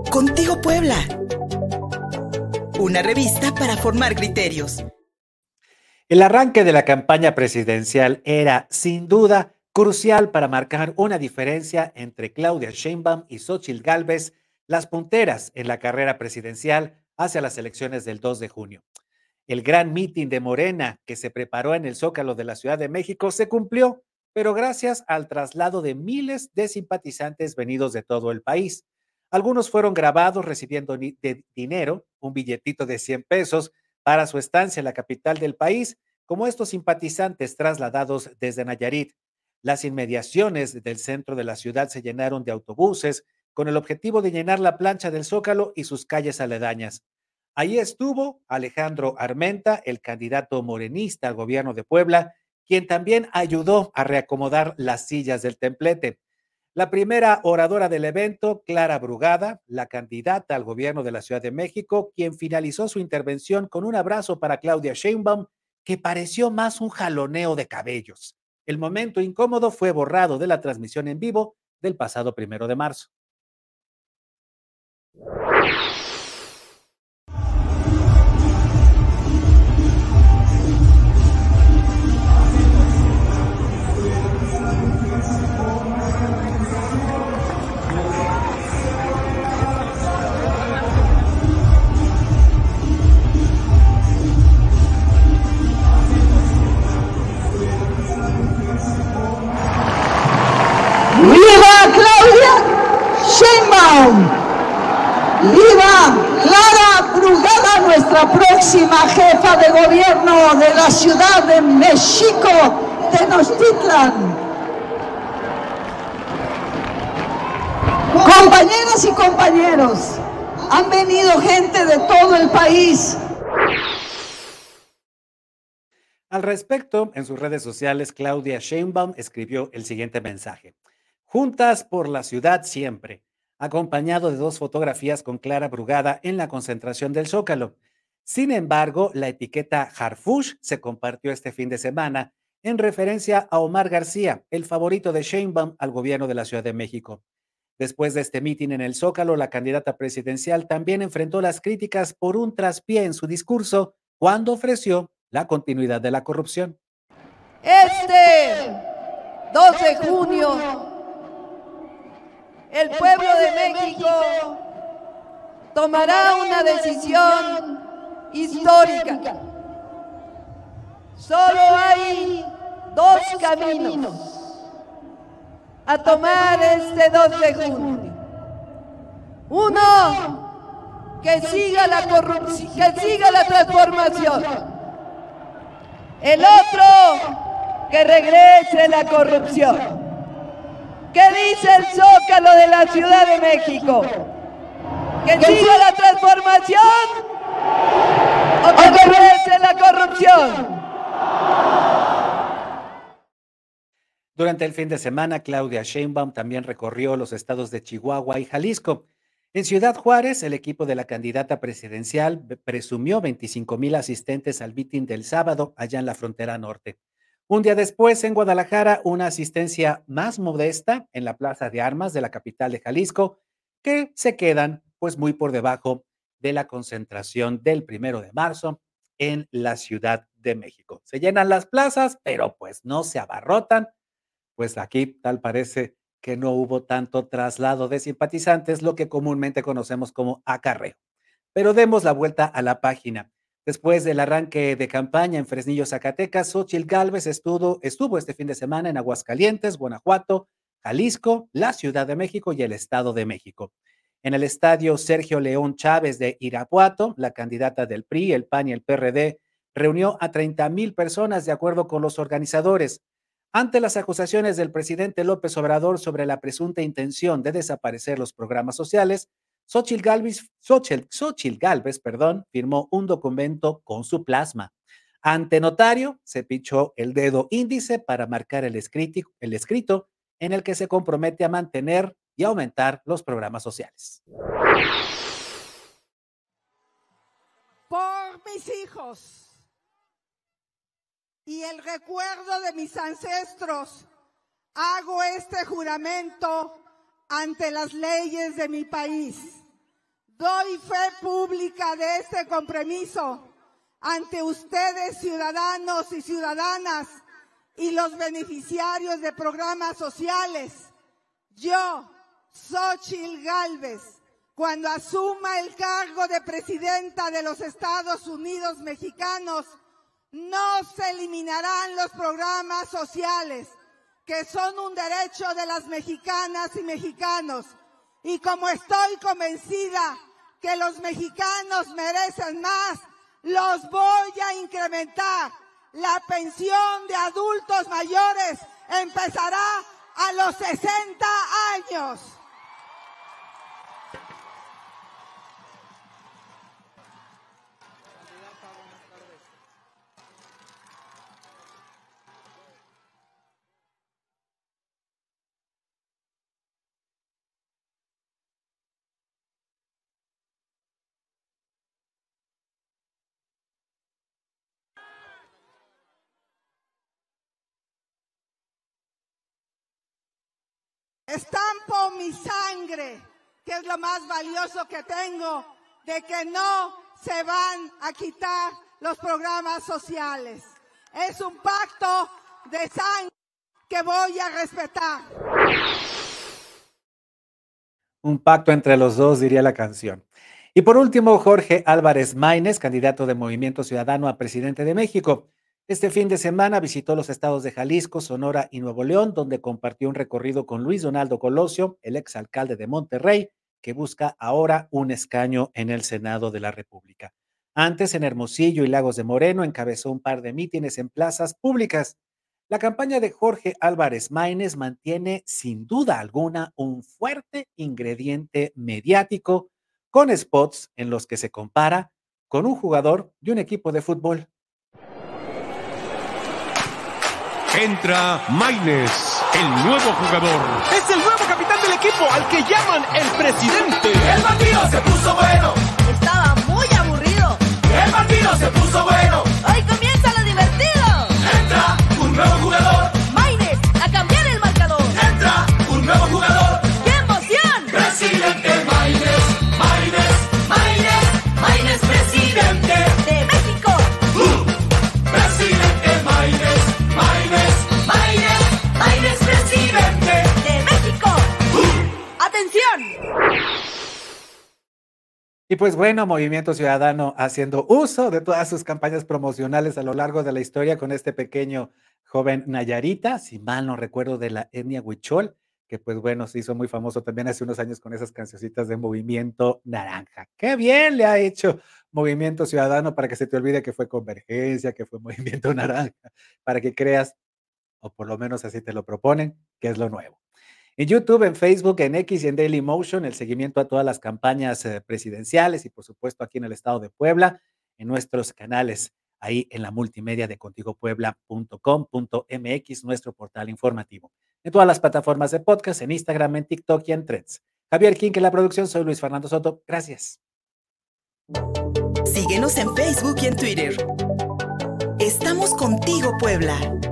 Contigo Puebla. Una revista para formar criterios. El arranque de la campaña presidencial era, sin duda, crucial para marcar una diferencia entre Claudia Sheinbaum y Xóchitl Gálvez, las punteras en la carrera presidencial hacia las elecciones del 2 de junio. El gran mitin de Morena que se preparó en el Zócalo de la Ciudad de México se cumplió, pero gracias al traslado de miles de simpatizantes venidos de todo el país. Algunos fueron grabados recibiendo dinero, un billetito de 100 pesos, para su estancia en la capital del país, como estos simpatizantes trasladados desde Nayarit. Las inmediaciones del centro de la ciudad se llenaron de autobuses con el objetivo de llenar la plancha del Zócalo y sus calles aledañas. Ahí estuvo Alejandro Armenta, el candidato morenista al gobierno de Puebla, quien también ayudó a reacomodar las sillas del templete. La primera oradora del evento, Clara Brugada, la candidata al gobierno de la Ciudad de México, quien finalizó su intervención con un abrazo para Claudia Sheinbaum, que pareció más un jaloneo de cabellos. El momento incómodo fue borrado de la transmisión en vivo del pasado 1 de marzo. ¡Viva Claudia Sheinbaum! ¡Viva Clara Brugada, nuestra próxima jefa de gobierno de la Ciudad de México, Tenochtitlan! Compañeras y compañeros, han venido gente de todo el país. Al respecto, en sus redes sociales, Claudia Sheinbaum escribió el siguiente mensaje: Juntas por la ciudad siempre, acompañado de 2 fotografías con Clara Brugada en la concentración del Zócalo. Sin embargo, la etiqueta Harfush se compartió este fin de semana en referencia a Omar García, el favorito de Sheinbaum al gobierno de la Ciudad de México. Después de este mitin en el Zócalo, la candidata presidencial también enfrentó las críticas por un traspié en su discurso cuando ofreció la continuidad de la corrupción. Este 2 de junio, el pueblo de México tomará una decisión histórica. Solo hay 2 caminos a tomar este 2 de junio. Uno, que siga la corrupción, que siga la transformación. El otro, que regrese la corrupción. ¿Qué dice el Zócalo de la Ciudad de México? ¿Que siga la transformación o que regrese la corrupción? Durante el fin de semana, Claudia Sheinbaum también recorrió los estados de Chihuahua y Jalisco. En Ciudad Juárez, el equipo de la candidata presidencial presumió 25,000 asistentes al mitin del sábado allá en la frontera norte. Un día después, en Guadalajara, una asistencia más modesta en la Plaza de Armas de la capital de Jalisco, que se quedan pues muy por debajo de la concentración del 1 de marzo en la Ciudad de México. Se llenan las plazas, pero pues no se abarrotan. Pues aquí tal parece que no hubo tanto traslado de simpatizantes, lo que comúnmente conocemos como acarreo. Pero demos la vuelta a la página. Después del arranque de campaña en Fresnillo, Zacatecas, Xóchitl Gálvez estuvo este fin de semana en Aguascalientes, Guanajuato, Jalisco, la Ciudad de México y el Estado de México. En el estadio Sergio León Chávez de Irapuato, la candidata del PRI, el PAN y el PRD reunió a 30,000 personas de acuerdo con los organizadores. Ante las acusaciones del presidente López Obrador sobre la presunta intención de desaparecer los programas sociales, Xóchitl Gálvez, firmó un documento con su plasma. Ante notario, se pichó el dedo índice para marcar el escrito en el que se compromete a mantener y aumentar los programas sociales. Por mis hijos y el recuerdo de mis ancestros, hago este juramento ante las leyes de mi país. Doy fe pública de este compromiso ante ustedes, ciudadanos y ciudadanas, y los beneficiarios de programas sociales. Yo, Xóchitl Gálvez, cuando asuma el cargo de presidenta de los Estados Unidos mexicanos, no se eliminarán los programas sociales, que son un derecho de las mexicanas y mexicanos. Y como estoy convencida que los mexicanos merecen más, los voy a incrementar. La pensión de adultos mayores empezará a los 60 años. Estampo mi sangre, que es lo más valioso que tengo, de que no se van a quitar los programas sociales. Es un pacto de sangre que voy a respetar. Un pacto entre los dos, diría la canción. Y por último, Jorge Álvarez Maínez, candidato de Movimiento Ciudadano a presidente de México. Este fin de semana visitó los estados de Jalisco, Sonora y Nuevo León, donde compartió un recorrido con Luis Donaldo Colosio, el exalcalde de Monterrey, que busca ahora un escaño en el Senado de la República. Antes, en Hermosillo y Lagos de Moreno, encabezó un par de mítines en plazas públicas. La campaña de Jorge Álvarez Maínez mantiene, sin duda alguna, un fuerte ingrediente mediático, con spots en los que se compara con un jugador de un equipo de fútbol. Entra Maínez, el nuevo jugador. Es el nuevo capitán del equipo, al que llaman el presidente. El partido se puso bueno. Estaba muy aburrido. El partido se puso bueno. Hoy comienza lo divertido. Entra un nuevo jugador. Maínez, a cambiar el marcador. Entra un nuevo jugador. ¡Qué emoción! Presidente Maínez, Maínez, Maínez, Maínez, presidente de México. Presidente Maínez, Maínez, Maínez, Maínez, presidente de México. ¡Atención! Y pues bueno, Movimiento Ciudadano haciendo uso de todas sus campañas promocionales a lo largo de la historia con este pequeño joven Nayarita, si mal no recuerdo, de la etnia huichol, que pues bueno, se hizo muy famoso también hace unos años con esas cancioncitas de Movimiento Naranja. ¡Qué bien le ha hecho Movimiento Ciudadano para que se te olvide que fue Convergencia, que fue Movimiento Naranja, para que creas, o por lo menos así te lo proponen, que es lo nuevo? En YouTube, en Facebook, en X y en Dailymotion, el seguimiento a todas las campañas presidenciales y por supuesto aquí en el estado de Puebla, en nuestros canales, ahí en la multimedia de contigopuebla.com.mx, nuestro portal informativo. En todas las plataformas de podcast, en Instagram, en TikTok y en Threads. Javier King, en la producción, soy Luis Fernando Soto. Gracias. Síguenos en Facebook y en Twitter. Estamos contigo, Puebla.